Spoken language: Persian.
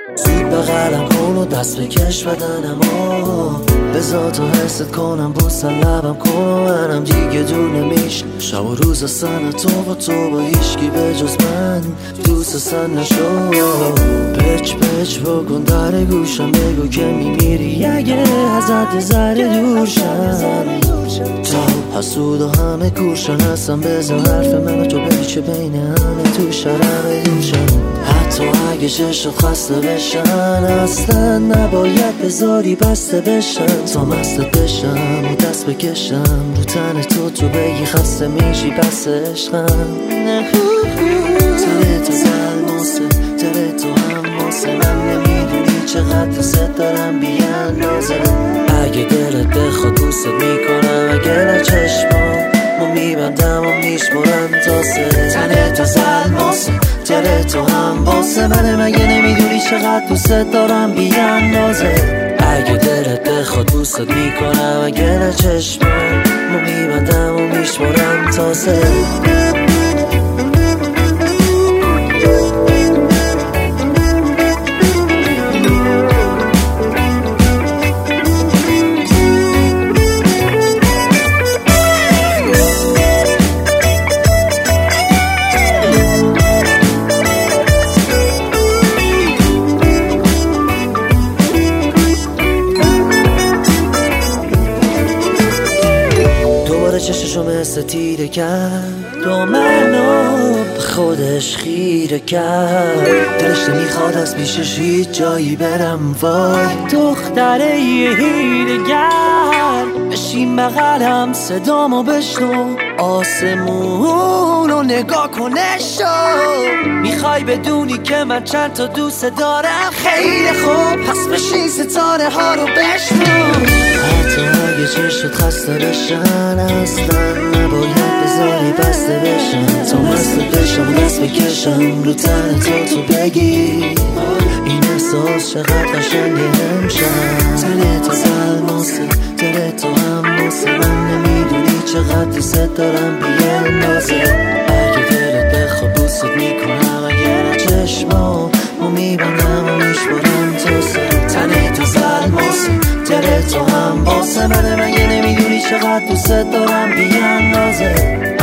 زود بغلم کن و دست بکش بدنمو بذار تا حست کنم بوسن لبم کن و منم دیگه دور نمیشه شب و روز اصلا تو و تو با هیچکی به جز من دوست اصلا نشو پچ پچ بکن در گوشم بگو که میمیری اگه ازت ذره دور شم تا حسود و همه کورشن هستم بذار حرف من و تو بپیچه بین همه تو شرم دوشم حتی اگه چشت خسته بشن اصلا نباید بذاری بسته بشن تا مستت بشم و دست بکشم رو تن تو بگی خسته میشی بس عشقم تره تو زلماسه تره تو هم واسه من نمیدونی چقدر دوست دارم بیاندازه اگه دلت بخواد دوست میکنم اگه نه چشمامو میبندم و میشمارم تا سه تنه تو زلماسه تره تو هم واسه من مگه نمیدونی چقدر دوست دارم بیاندازه اگه دلت بخواد دوست میکنم اگه نه چشمامو میبندم و میشمارم تا سه چششو مثل تیره کرد و منو به خودش خیره کرد دلش نمیخواد از پیشش هیچ جایی برم وای دختره یه هیره گر بشین بغلم صدامو بشنو آسمون رو نگاه کنشو میخوای بدونی که من چند تا دوست دارم خیلی خوب پس بشین ستاره ها رو بشنو حتی اگه چشت خسته بشن اصلا نباید بذاری بسته بشن تا مستت بشم و دست بکشم رو تن تو بگی این احساس چقدر قشنگه امشب تنه تو زلماسه تره تو هم واسه من نمیدونی چقدر دوست دارم بیاندازه اگه دلت بخواد دوست میکنم اگه نه چشمامو میبندم و میشمارم تا سه تنه تو زلماسه تره تو هم واسه من مگه نمیدونی چقدر دوست دارم بیاندازه